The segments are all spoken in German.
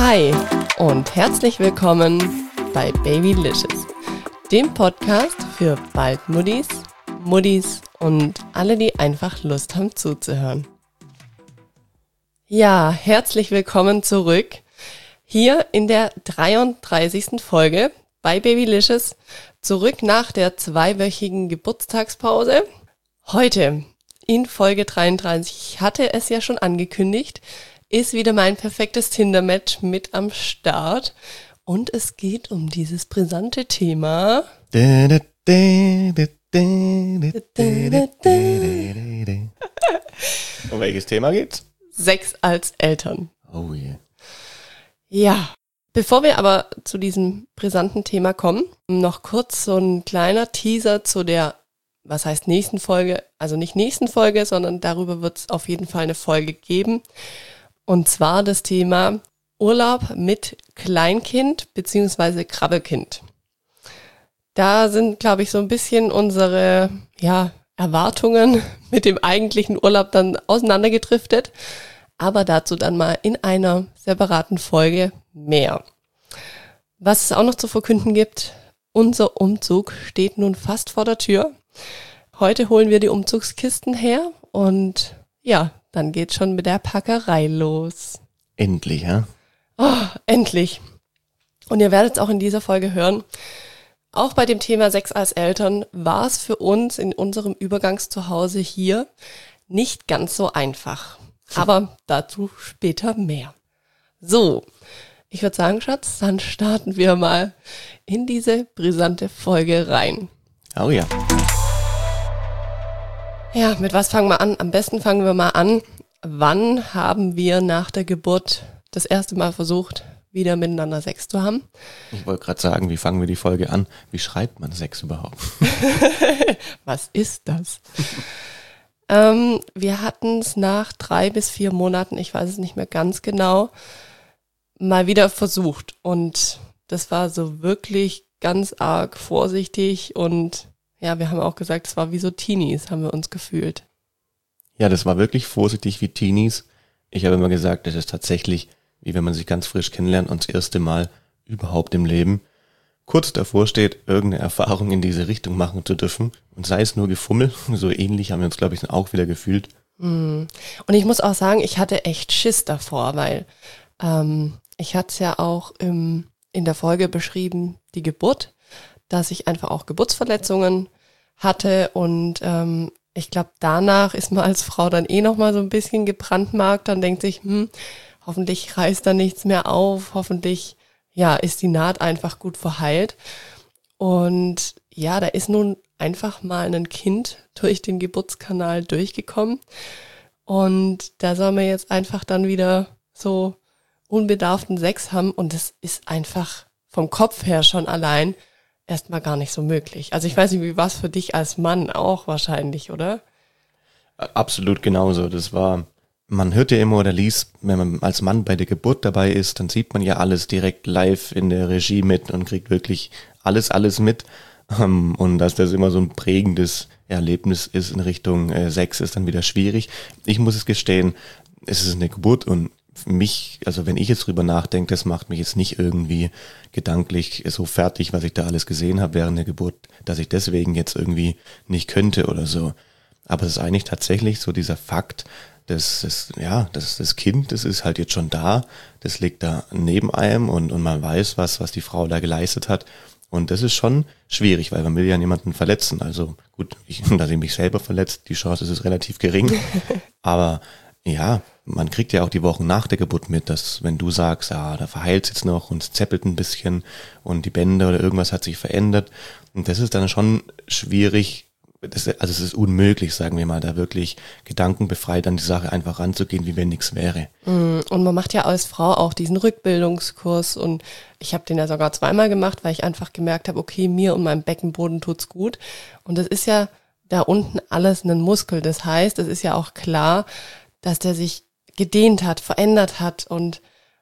Hi und herzlich willkommen bei Babylicious, dem Podcast für Bald-Muttis, Muttis und alle, die einfach Lust haben zuzuhören. Ja, herzlich willkommen zurück hier in der 33. Folge bei Babylicious, zurück nach der 2-wöchigen Geburtstagspause. Heute in Folge 33, ich hatte es ja schon angekündigt, ist wieder mein perfektes Tinder-Match mit am Start. Und es geht um dieses brisante Thema. Um welches Thema geht's? Sex als Eltern. Oh yeah. Ja, bevor wir aber zu diesem brisanten Thema kommen, noch kurz so ein kleiner Teaser zu der, was heißt nächsten Folge, also nicht nächsten Folge, sondern darüber wird es auf jeden Fall eine Folge geben. Und zwar das Thema Urlaub mit Kleinkind bzw. Krabbelkind. Da sind, glaube ich, so ein bisschen unsere Erwartungen mit dem eigentlichen Urlaub dann auseinandergedriftet. Aber dazu dann mal in einer separaten Folge mehr. Was es auch noch zu verkünden gibt, unser Umzug steht nun fast vor der Tür. Heute holen wir die Umzugskisten her und ja, dann geht's schon mit der Packerei los. Endlich, ja? Oh, endlich. Und ihr werdet es auch in dieser Folge hören. Auch bei dem Thema Sex als Eltern war es für uns in unserem Übergangszuhause hier nicht ganz so einfach. Aber dazu später mehr. So, ich würde sagen, Schatz, dann starten wir mal in diese brisante Folge rein. Oh ja. Ja, mit was fangen wir an? Am besten fangen wir mal an. Wann haben wir nach der Geburt das erste Mal versucht, wieder miteinander Sex zu haben? Ich wollte gerade sagen, wie fangen wir die Folge an? Wie schreibt man Sex überhaupt? Was ist das? Wir hatten es nach 3 bis 4 Monaten, ich weiß es nicht mehr ganz genau, mal wieder versucht. Und das war so wirklich ganz arg vorsichtig und ja, wir haben auch gesagt, es war wie so Teenies, haben wir uns gefühlt. Ja, das war wirklich vorsichtig wie Teenies. Ich habe immer gesagt, das ist tatsächlich, wie wenn man sich ganz frisch kennenlernt und das erste Mal überhaupt im Leben kurz davor steht, irgendeine Erfahrung in diese Richtung machen zu dürfen. Und sei es nur Gefummel, so ähnlich haben wir uns, glaube ich, auch wieder gefühlt. Und ich muss auch sagen, ich hatte echt Schiss davor, weil ich hatte es ja auch in der Folge beschrieben, die Geburt, dass ich einfach auch Geburtsverletzungen hatte und ich glaube, danach ist man als Frau dann nochmal so ein bisschen gebrandmarkt, dann denkt sich, hoffentlich reißt da nichts mehr auf, hoffentlich ist die Naht einfach gut verheilt. Und ja, da ist nun einfach mal ein Kind durch den Geburtskanal durchgekommen und da soll man jetzt einfach dann wieder so unbedarften Sex haben und das ist einfach vom Kopf her schon allein erstmal gar nicht so möglich. Also ich weiß nicht, wie war es für dich als Mann auch wahrscheinlich, oder? Absolut genauso. Man hört ja immer oder liest, wenn man als Mann bei der Geburt dabei ist, dann sieht man ja alles direkt live in der Regie mit und kriegt wirklich alles mit. Und dass das immer so ein prägendes Erlebnis ist in Richtung Sex, ist dann wieder schwierig. Ich muss es gestehen, es ist eine Geburt und für mich, also wenn ich jetzt drüber nachdenke, das macht mich jetzt nicht irgendwie gedanklich so fertig, was ich da alles gesehen habe während der Geburt, dass ich deswegen jetzt irgendwie nicht könnte oder so. Aber es ist eigentlich tatsächlich so dieser Fakt, das Kind, das ist halt jetzt schon da, das liegt da neben einem und man weiß, was die Frau da geleistet hat. Und das ist schon schwierig, weil man will ja niemanden verletzen. Also gut, dass ich mich selber verletzt, die Chance ist relativ gering. Aber ja, man kriegt ja auch die Wochen nach der Geburt mit, dass wenn du sagst, da verheilt es jetzt noch und es zeppelt ein bisschen und die Bänder oder irgendwas hat sich verändert. Und das ist dann schon schwierig. Es ist unmöglich, sagen wir mal, da wirklich gedankenbefreit an die Sache einfach ranzugehen, wie wenn nichts wäre. Und man macht ja als Frau auch diesen Rückbildungskurs und ich habe den ja sogar 2-mal gemacht, weil ich einfach gemerkt habe, okay, mir und meinem Beckenboden tut's gut. Und das ist ja da unten alles ein Muskel. Das heißt, es ist ja auch klar, dass der sich gedehnt hat, verändert hat und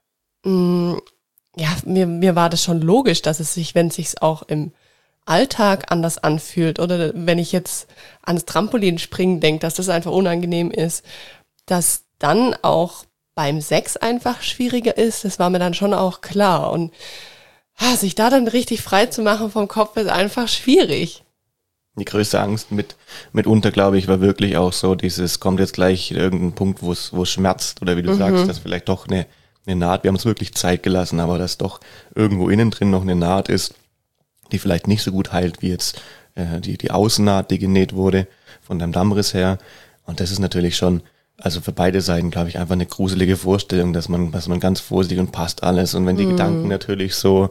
mir war das schon logisch, dass es sich, wenn es sich auch im Alltag anders anfühlt oder wenn ich jetzt ans Trampolin springen denke, dass das einfach unangenehm ist, dass dann auch beim Sex einfach schwieriger ist, das war mir dann schon auch klar. Und sich da dann richtig frei zu machen vom Kopf ist einfach schwierig. Die größte Angst mitunter, glaube ich, war wirklich auch so dieses, kommt jetzt gleich irgendein Punkt, wo es schmerzt oder wie du sagst, dass vielleicht doch eine Naht, wir haben uns wirklich Zeit gelassen, aber dass doch irgendwo innen drin noch eine Naht ist, die vielleicht nicht so gut heilt wie jetzt die Außennaht, die genäht wurde von deinem Dammriss her. Und das ist natürlich schon, also für beide Seiten, glaube ich, einfach eine gruselige Vorstellung, dass man ganz vorsichtig und passt alles. Und wenn die Gedanken natürlich so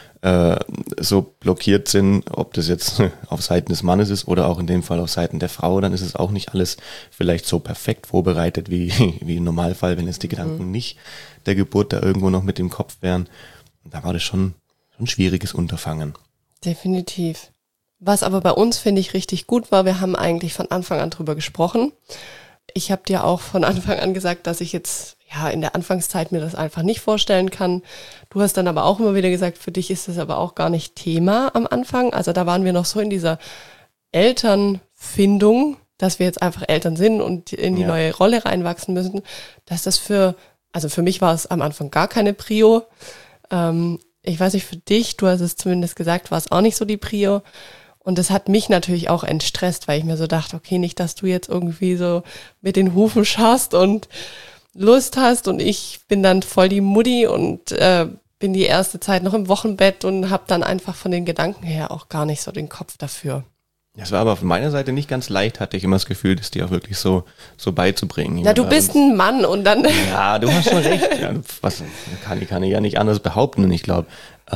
blockiert sind, ob das jetzt auf Seiten des Mannes ist oder auch in dem Fall auf Seiten der Frau, dann ist es auch nicht alles vielleicht so perfekt vorbereitet wie im Normalfall, wenn es die Gedanken nicht der Geburt da irgendwo noch mit im Kopf wären. Und da war das schon ein schwieriges Unterfangen. Definitiv. Was aber bei uns, finde ich, richtig gut war, wir haben eigentlich von Anfang an drüber gesprochen. Ich habe dir auch von Anfang an gesagt, dass ich jetzt in der Anfangszeit mir das einfach nicht vorstellen kann. Du hast dann aber auch immer wieder gesagt, für dich ist das aber auch gar nicht Thema am Anfang. Also da waren wir noch so in dieser Elternfindung, dass wir jetzt einfach Eltern sind und in die neue Rolle reinwachsen müssen, dass das für mich war es am Anfang gar keine Prio. Ich weiß nicht, für dich, du hast es zumindest gesagt, war es auch nicht so die Prio. Und das hat mich natürlich auch entstresst, weil ich mir so dachte, okay, nicht, dass du jetzt irgendwie so mit den Hufen scharrst und Lust hast und ich bin dann voll die Mutti und bin die erste Zeit noch im Wochenbett und habe dann einfach von den Gedanken her auch gar nicht so den Kopf dafür. Es war aber von meiner Seite nicht ganz leicht, hatte ich immer das Gefühl, das dir auch wirklich so beizubringen. Na, du bist ein Mann und dann... Ja, du hast schon recht. Ja, kann ich ja nicht anders behaupten. Und ich glaube,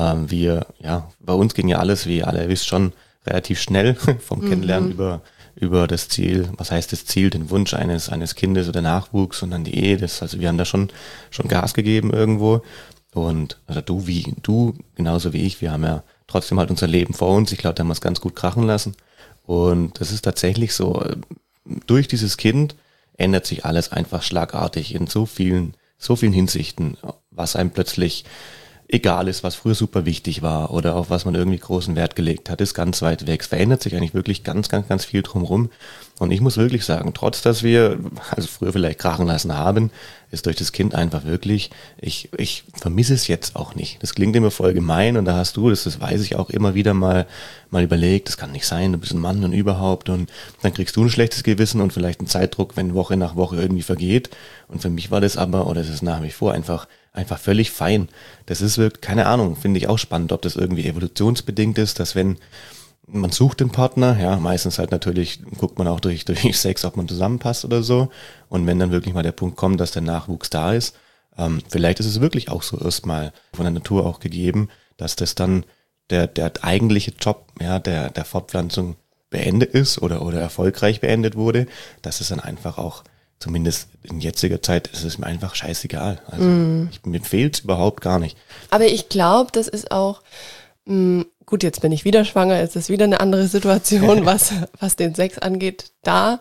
bei uns ging ja alles, wie ihr alle wisst, schon relativ schnell vom Kennenlernen über das Ziel, was heißt das Ziel, den Wunsch eines Kindes oder Nachwuchs und dann die Ehe. Also wir haben da schon Gas gegeben irgendwo. Und also du, genauso wie ich, wir haben ja trotzdem halt unser Leben vor uns. Ich glaube, da haben wir es ganz gut krachen lassen. Und das ist tatsächlich so, durch dieses Kind ändert sich alles einfach schlagartig in so vielen Hinsichten, was einem plötzlich egal ist, was früher super wichtig war oder auf was man irgendwie großen Wert gelegt hat, ist ganz weit weg. Es verändert sich eigentlich wirklich ganz, ganz, ganz viel drumherum. Und ich muss wirklich sagen, trotz dass wir früher vielleicht krachen lassen haben, ist durch das Kind einfach wirklich, ich vermisse es jetzt auch nicht. Das klingt immer voll gemein und da hast du, das weiß ich auch immer wieder mal überlegt, das kann nicht sein, du bist ein Mann und überhaupt und dann kriegst du ein schlechtes Gewissen und vielleicht einen Zeitdruck, wenn Woche nach Woche irgendwie vergeht. Und für mich war das aber, oder es ist nach wie vor einfach völlig fein. Das ist wirklich, keine Ahnung, finde ich auch spannend, ob das irgendwie evolutionsbedingt ist, dass wenn man sucht den Partner, ja, meistens halt natürlich guckt man auch durch Sex, ob man zusammenpasst oder so. Und wenn dann wirklich mal der Punkt kommt, dass der Nachwuchs da ist, vielleicht ist es wirklich auch so erstmal von der Natur auch gegeben, dass das dann der eigentliche Job, ja, der Fortpflanzung beendet ist oder erfolgreich beendet wurde, dass es dann einfach auch, zumindest in jetziger Zeit, ist es mir einfach scheißegal. Also mir fehlt's überhaupt gar nicht. Aber ich glaube, das ist auch, gut, jetzt bin ich wieder schwanger, jetzt ist wieder eine andere Situation, was den Sex angeht, da.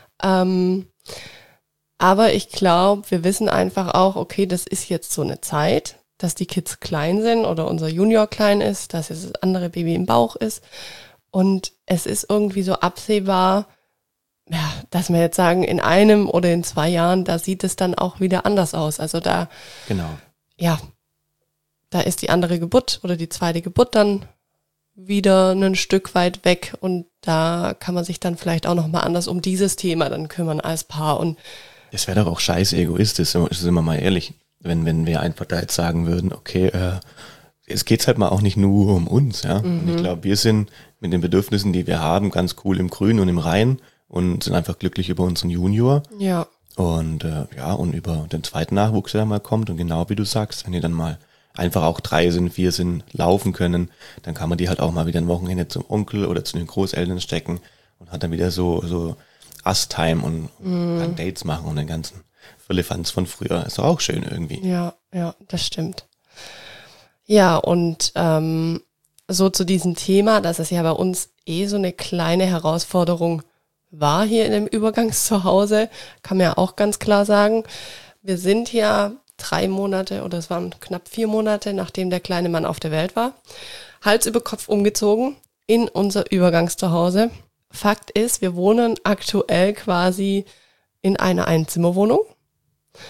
Aber ich glaube, wir wissen einfach auch, okay, das ist jetzt so eine Zeit, dass die Kids klein sind oder unser Junior klein ist, dass jetzt das andere Baby im Bauch ist. Und es ist irgendwie so absehbar, ja, dass wir jetzt sagen, in 1 oder in 2 Jahren, da sieht es dann auch wieder anders aus. Also da, genau. Ja, da ist die andere Geburt oder die zweite Geburt dann wieder ein Stück weit weg und da kann man sich dann vielleicht auch nochmal anders um dieses Thema dann kümmern als Paar. Und es wäre doch auch scheiße egoistisch, sind wir mal ehrlich, wenn wir einfach da jetzt sagen würden, okay, es geht's halt mal auch nicht nur um uns, ja. Und ich glaube, wir sind mit den Bedürfnissen, die wir haben, ganz cool im Grün und im Rhein und sind einfach glücklich über unseren Junior. Ja. Und und über den zweiten Nachwuchs, der dann mal kommt. Und genau wie du sagst, wenn die dann mal einfach auch 3 sind, 4 sind, laufen können, dann kann man die halt auch mal wieder ein Wochenende zum Onkel oder zu den Großeltern stecken und hat dann wieder so Us-Time und kann Dates machen und den ganzen Firlefanz von früher. Ist doch auch schön irgendwie. Ja, das stimmt. Ja, und so zu diesem Thema, dass es ja bei uns so eine kleine Herausforderung war hier in dem Übergangszuhause, kann man ja auch ganz klar sagen. Wir sind ja 3 Monate oder es waren knapp 4 Monate, nachdem der kleine Mann auf der Welt war, Hals über Kopf umgezogen in unser Übergangszuhause. Fakt ist, wir wohnen aktuell quasi in einer Einzimmerwohnung.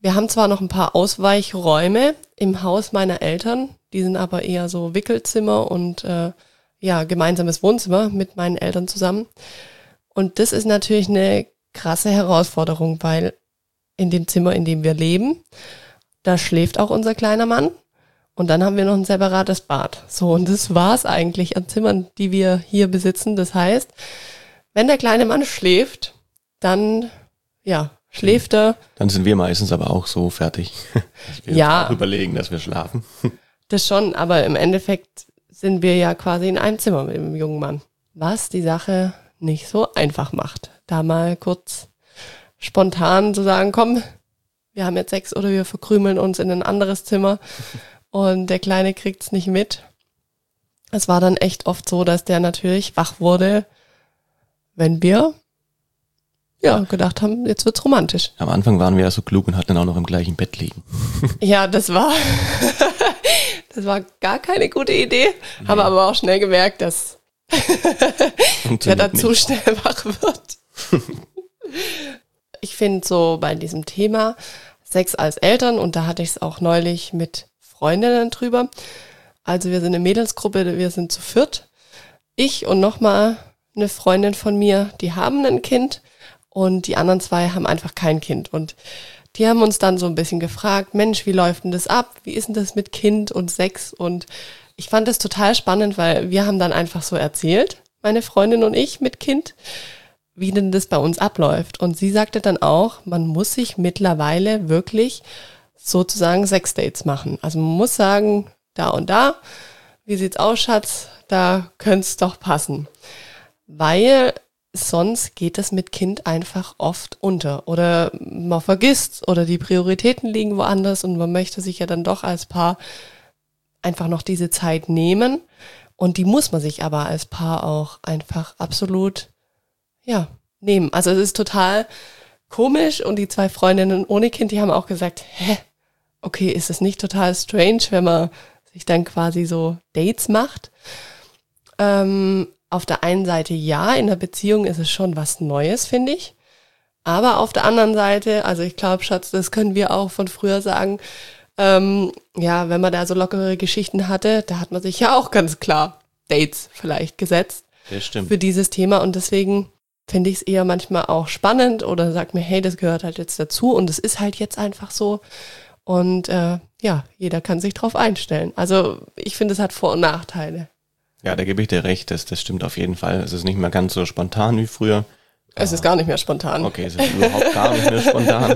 Wir haben zwar noch ein paar Ausweichräume im Haus meiner Eltern, die sind aber eher so Wickelzimmer und gemeinsames Wohnzimmer mit meinen Eltern zusammen. Und das ist natürlich eine krasse Herausforderung, weil in dem Zimmer, in dem wir leben, da schläft auch unser kleiner Mann. Und dann haben wir noch ein separates Bad. So, und das war's eigentlich an Zimmern, die wir hier besitzen. Das heißt, wenn der kleine Mann schläft, dann, schläft er. Dann sind wir meistens aber auch so fertig, dass wir uns auch überlegen, dass wir schlafen. Das schon, aber im Endeffekt sind wir ja quasi in einem Zimmer mit dem jungen Mann. Was die Sache nicht so einfach macht. Da mal kurz spontan zu sagen, komm, wir haben jetzt 6 oder wir verkrümeln uns in ein anderes Zimmer und der Kleine kriegt's nicht mit. Es war dann echt oft so, dass der natürlich wach wurde, wenn wir gedacht haben, jetzt wird's romantisch. Am Anfang waren wir ja so klug und hatten dann auch noch im gleichen Bett liegen. Ja, das war gar keine gute Idee. Nee. Haben aber auch schnell gemerkt, dass wer da zu schnell wach wird. Ich finde so bei diesem Thema Sex als Eltern, und da hatte ich es auch neulich mit Freundinnen drüber. Also wir sind eine Mädelsgruppe, wir sind zu 4. Ich und nochmal eine Freundin von mir, die haben ein Kind und die anderen 2 haben einfach kein Kind. Und die haben uns dann so ein bisschen gefragt, Mensch, wie läuft denn das ab? Wie ist denn das mit Kind und Sex? Und ich fand das total spannend, weil wir haben dann einfach so erzählt, meine Freundin und ich mit Kind, wie denn das bei uns abläuft. Und sie sagte dann auch, man muss sich mittlerweile wirklich sozusagen Sexdates machen. Also man muss sagen, da und da, wie sieht's aus, Schatz? Da könnte es doch passen. Weil sonst geht es mit Kind einfach oft unter. Oder man vergisst oder die Prioritäten liegen woanders und man möchte sich ja dann doch als Paar einfach noch diese Zeit nehmen. Und die muss man sich aber als Paar auch einfach absolut nehmen. Also es ist total komisch und die 2 Freundinnen ohne Kind, die haben auch gesagt, okay, ist es nicht total strange, wenn man sich dann quasi so Dates macht? Auf der einen Seite ja, in der Beziehung ist es schon was Neues, finde ich. Aber auf der anderen Seite, also ich glaube, Schatz, das können wir auch von früher sagen, wenn man da so lockere Geschichten hatte, da hat man sich ja auch ganz klar Dates vielleicht gesetzt. Das stimmt. Für dieses Thema und deswegen finde ich es eher manchmal auch spannend oder sag mir, hey, das gehört halt jetzt dazu und es ist halt jetzt einfach so und jeder kann sich drauf einstellen. Also ich finde, es hat Vor- und Nachteile. Ja, da gebe ich dir recht, das stimmt auf jeden Fall. Es ist nicht mehr ganz so spontan wie früher. Es ist gar nicht mehr spontan. Okay, es ist überhaupt gar nicht mehr spontan.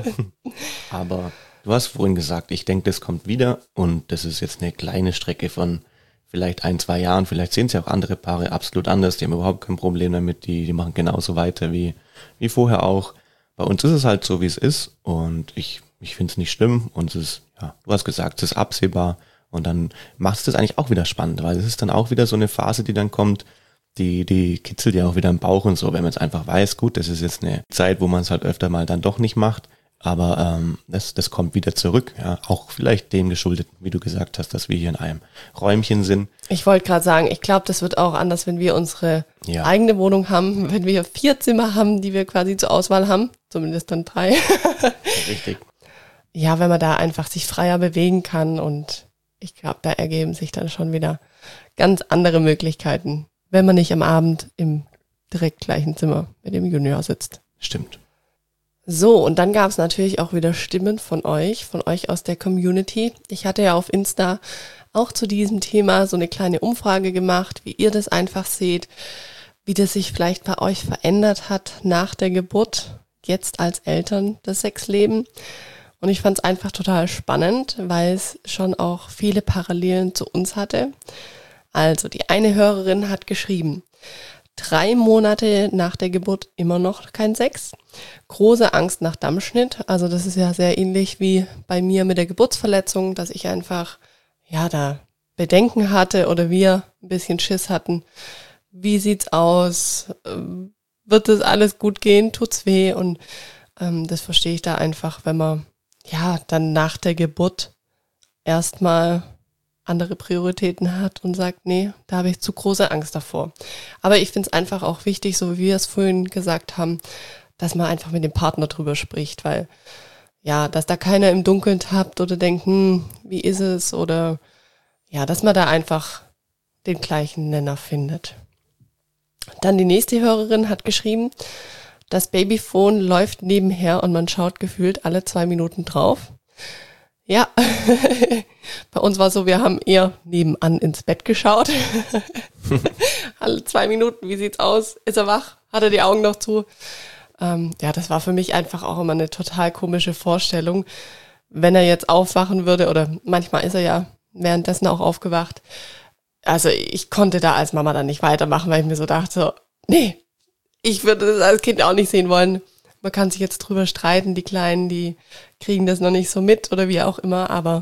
Aber du hast vorhin gesagt, ich denke, das kommt wieder und das ist jetzt eine kleine Strecke von vielleicht 1-2 Jahren. Vielleicht sehen es ja auch andere Paare absolut anders. Die haben überhaupt kein Problem damit. Die machen genauso weiter wie vorher auch. Bei uns ist es halt so, wie es ist und ich finde es nicht schlimm und es ist, du hast gesagt, es ist absehbar. Und dann macht es das eigentlich auch wieder spannend, weil es ist dann auch wieder so eine Phase, die dann kommt, die kitzelt ja auch wieder im Bauch und so, wenn man jetzt einfach weiß, gut, das ist jetzt eine Zeit, wo man es halt öfter mal dann doch nicht macht, aber das kommt wieder zurück, auch vielleicht dem geschuldet, wie du gesagt hast, dass wir hier in einem Räumchen sind. Ich wollte gerade sagen, ich glaube, das wird auch anders, wenn wir unsere eigene Wohnung haben, wenn wir 4 Zimmer haben, die wir quasi zur Auswahl haben, zumindest dann 3. Richtig. Ja, wenn man da einfach sich freier bewegen kann und ich glaube, da ergeben sich dann schon wieder ganz andere Möglichkeiten, wenn man nicht am Abend im direkt gleichen Zimmer mit dem Junior sitzt. Stimmt. So, und dann gab es natürlich auch wieder Stimmen von euch aus der Community. Ich hatte ja auf Insta auch zu diesem Thema so eine kleine Umfrage gemacht, wie ihr das einfach seht, wie das sich vielleicht bei euch verändert hat nach der Geburt, jetzt als Eltern, das Sexleben. Und ich fand es einfach total spannend, weil es schon auch viele Parallelen zu uns hatte. Also die eine Hörerin hat geschrieben, 3 Monate nach der Geburt immer noch kein Sex. Große Angst nach Dammschnitt. Also das ist ja sehr ähnlich wie bei mir mit der Geburtsverletzung, dass ich einfach da Bedenken hatte oder wir ein bisschen Schiss hatten. Wie sieht's aus? Wird das alles gut gehen? Tut's weh? Und das verstehe ich da einfach, wenn man dann nach der Geburt erstmal andere Prioritäten hat und sagt, nee, da habe ich zu große Angst davor. Aber ich finde es einfach auch wichtig, so wie wir es vorhin gesagt haben, dass man einfach mit dem Partner drüber spricht, weil ja, dass da keiner im Dunkeln tappt oder denkt, wie ist es? Oder ja, dass man da einfach den gleichen Nenner findet. Dann die nächste Hörerin hat geschrieben, das Babyphone läuft nebenher und man schaut gefühlt alle 2 Minuten drauf. Ja, bei uns war es so, wir haben eher nebenan ins Bett geschaut. Alle 2 Minuten, wie sieht's aus? Ist er wach? Hat er die Augen noch zu? Ja, das war für mich einfach auch immer eine total komische Vorstellung. Wenn er jetzt aufwachen würde, oder manchmal ist er ja währenddessen auch aufgewacht. Also ich konnte da als Mama dann nicht weitermachen, weil ich mir so dachte, so, nee, ich würde das als Kind auch nicht sehen wollen. Man kann sich jetzt drüber streiten, die Kleinen, die kriegen das noch nicht so mit oder wie auch immer, aber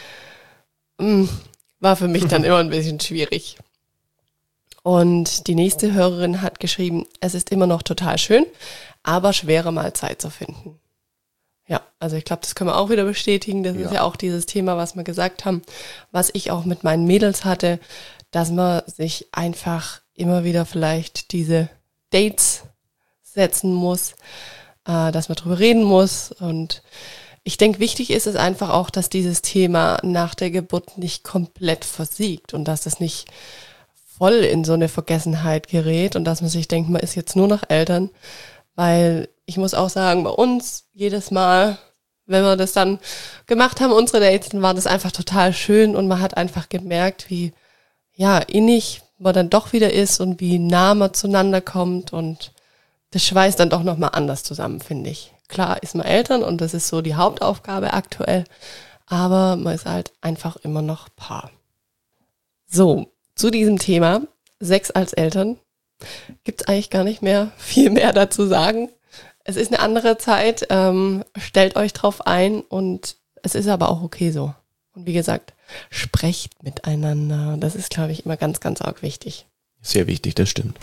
war für mich dann immer ein bisschen schwierig. Und die nächste Hörerin hat geschrieben, es ist immer noch total schön, aber schwerer mal Zeit zu finden. Ja, also ich glaube, das können wir auch wieder bestätigen. Das ist ja auch dieses Thema, was wir gesagt haben, was ich auch mit meinen Mädels hatte, dass man sich einfach immer wieder vielleicht diese Dates setzen muss, dass man drüber reden muss. Und ich denke, wichtig ist es einfach auch, dass dieses Thema nach der Geburt nicht komplett versiegt und dass das nicht voll in so eine Vergessenheit gerät und dass man sich denkt, man ist jetzt nur noch Eltern, weil ich muss auch sagen, bei uns jedes Mal, wenn wir das dann gemacht haben, unsere Dates, dann war das einfach total schön und man hat einfach gemerkt, wie innig man dann doch wieder ist und wie nah man zueinander kommt und das schweißt dann doch nochmal anders zusammen, finde ich. Klar ist man Eltern und das ist so die Hauptaufgabe aktuell, aber man ist halt einfach immer noch Paar. So, zu diesem Thema, Sex als Eltern, gibt's eigentlich gar nicht mehr viel mehr dazu sagen. Es ist eine andere Zeit, stellt euch drauf ein und es ist aber auch okay so. Und wie gesagt, sprecht miteinander. Das ist, glaube ich, immer ganz, ganz arg wichtig. Sehr wichtig, das stimmt.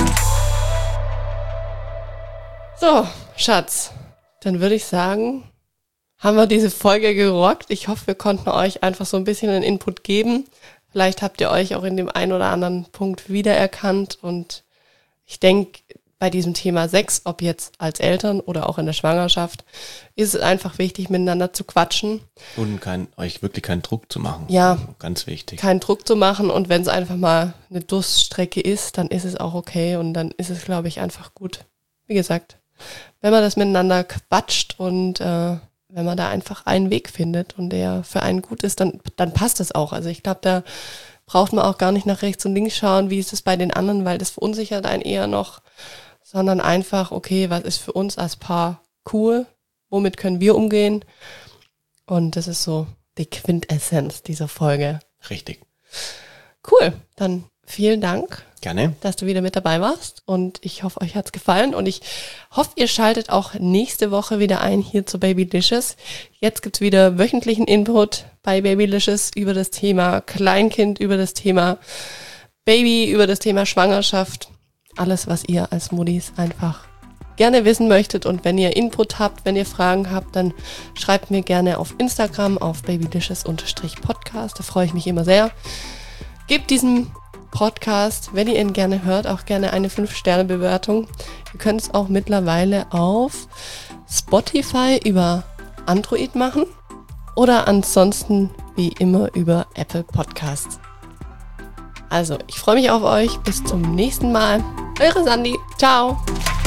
So, Schatz, dann würde ich sagen, haben wir diese Folge gerockt. Ich hoffe, wir konnten euch einfach so ein bisschen einen Input geben. Vielleicht habt ihr euch auch in dem einen oder anderen Punkt wiedererkannt. Und ich denke, bei diesem Thema Sex, ob jetzt als Eltern oder auch in der Schwangerschaft, ist es einfach wichtig, miteinander zu quatschen. Und euch wirklich keinen Druck zu machen. Ja. Ganz wichtig. Keinen Druck zu machen. Und wenn es einfach mal eine Durststrecke ist, dann ist es auch okay. Und dann ist es, glaube ich, einfach gut. Wie gesagt, wenn man das miteinander quatscht und wenn man da einfach einen Weg findet und der für einen gut ist, dann passt das auch. Also ich glaube, da braucht man auch gar nicht nach rechts und links schauen, wie ist es bei den anderen, weil das verunsichert einen eher noch, sondern einfach, okay, was ist für uns als Paar cool, womit können wir umgehen? Und das ist so die Quintessenz dieser Folge. Richtig. Cool, dann vielen Dank. Gerne. Dass du wieder mit dabei warst und ich hoffe, euch hat's gefallen und ich hoffe, ihr schaltet auch nächste Woche wieder ein hier zu Babylicious. Jetzt gibt's wieder wöchentlichen Input bei Babylicious über das Thema Kleinkind, über das Thema Baby, über das Thema Schwangerschaft. Alles, was ihr als Muttis einfach gerne wissen möchtet und wenn ihr Input habt, wenn ihr Fragen habt, dann schreibt mir gerne auf Instagram auf babylicious_podcast. Da freue ich mich immer sehr. Gebt diesem Podcast, wenn ihr ihn gerne hört, auch gerne eine 5-Sterne-Bewertung. Ihr könnt es auch mittlerweile auf Spotify über Android machen oder ansonsten wie immer über Apple Podcasts. Also, ich freue mich auf euch. Bis zum nächsten Mal. Eure Sandi. Ciao.